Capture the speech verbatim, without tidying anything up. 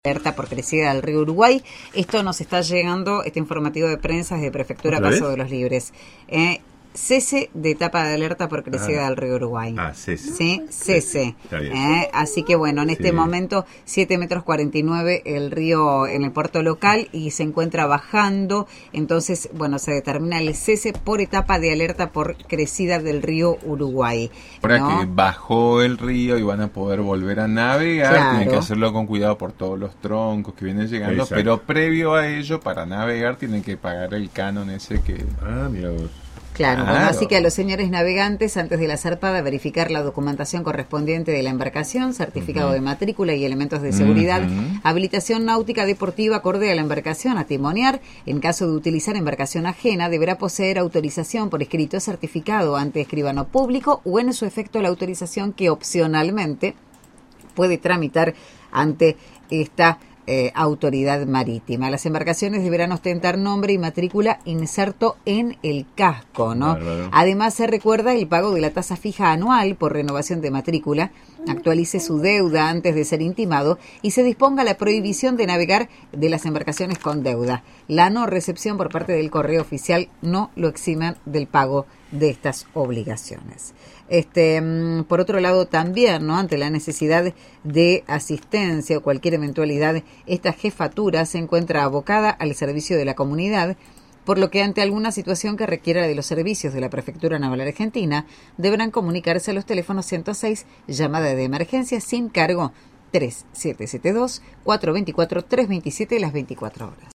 Alerta por crecida del río Uruguay. Esto nos está llegando, este informativo de prensa desde Prefectura Paso de los Libres. Eh, cese de etapa de alerta por crecida ah, del río Uruguay. Ah, cese. Sí, cese. Eh, así que bueno, en este sí. momento siete metros cuarenta y nueve el río en el puerto local y se encuentra bajando. Entonces, bueno, se determina el cese por etapa de alerta por crecida del río Uruguay. Ahora ¿no? que bajó el río y van a poder volver a navegar, claro. tienen que hacerlo con cuidado por todos los troncos que vienen llegando. Exacto. Pero previo a ello, para navegar, tienen que pagar el canon ese que... Ah, mira vos. Claro, claro. Bueno, así que a los señores navegantes, antes de la zarpada, verificar la documentación correspondiente de la embarcación, certificado uh-huh. de matrícula y elementos de seguridad, uh-huh. habilitación náutica deportiva acorde a la embarcación, a timonear. En caso de utilizar embarcación ajena, deberá poseer autorización por escrito certificado ante escribano público o en su efecto la autorización que opcionalmente puede tramitar ante esta Eh, autoridad marítima. Las embarcaciones deberán ostentar nombre y matrícula inserto en el casco, ¿no? Bárbaro. Además, se recuerda el pago de la tasa fija anual por renovación de matrícula, actualice su deuda antes de ser intimado y se disponga la prohibición de navegar de las embarcaciones con deuda. La no recepción por parte del correo oficial no lo eximan del pago de estas obligaciones. Este, por otro lado, también, ¿no? Ante la necesidad de asistencia o cualquier eventualidad, esta jefatura se encuentra abocada al servicio de la comunidad, por lo que ante alguna situación que requiera de los servicios de la Prefectura Naval Argentina, deberán comunicarse a los teléfonos ciento seis, llamada de emergencia sin cargo, tres siete siete dos, cuatro dos cuatro, tres dos siete las veinticuatro horas.